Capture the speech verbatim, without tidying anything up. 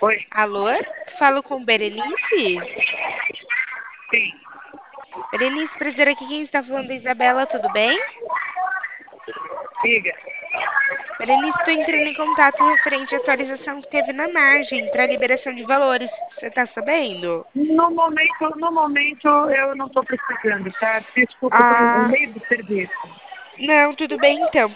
Oi, Alô? Falo com Berenice? sim, Berenice, prazer aqui. Quem está falando é Isabela, tudo bem? diga. Berenice, estou entrando em contato referente à atualização que teve na margem para liberação de valores. Você está sabendo? No momento, no momento eu não estou precisando, tá? Desculpa, eu estou no Ah, meio do serviço. não, tudo bem então.